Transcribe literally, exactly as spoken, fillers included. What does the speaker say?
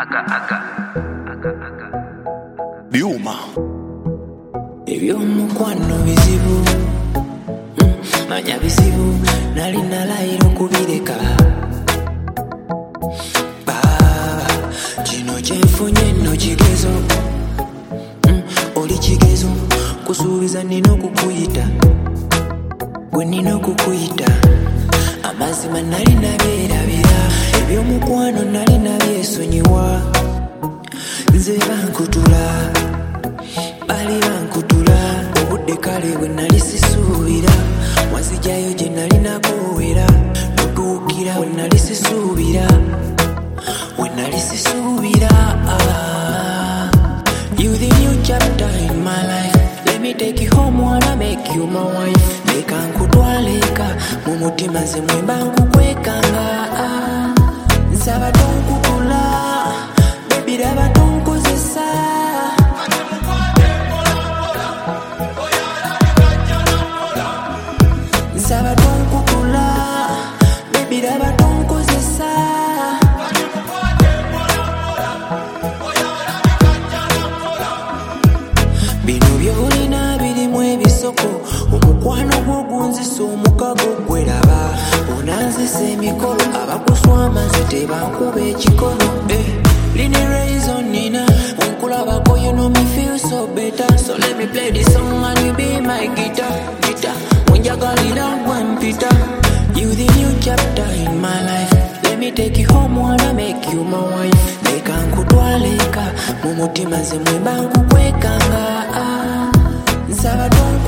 Aga, aga, aga, aga. Biuma. Ebyomukwano bizibu, mm, manya bizibu, nali nalayira okubireka. Baba, kino kyenfunye nno kigezo, mm, oli kigezo, kusuubiza nina okukuyita, gwe nina okukuyita. Amazima nali nabyerabira, ebyomukwano nali nabyesonyiwa. Nze bankutula, bali bankutula, obudde kale bwe nali sisuubira, wanzijayo gye nali nakoowera, notuukira we nali sisuubira, we nali sisuubira. You the new chapter in my life, let me take you home, wanna make you my wife. Leka nkutwaleka, mu mutima nze mwemba nkukwekanga. Nsaba tonkutula, baby raba tonkozesa. Nsaba tonkutula, baby raba tonkozesa. Bino byolina birimu ebisoko, omukwano gw'ogunzisa omukago gweraba. Onanzisa emikolo, abakuswama nze tebankuba ekikono. Eh, lini reason nina, wenkulabako you know me feel so better. So let me play this song and you be my guitar, guitar. Wenjagalira gwempita, you the new chapter in my life. Let me take you home, wanna make you my wife. Leka nkutwaleka, mu mutima nze mwemba nkukwekanga. Nsaba don't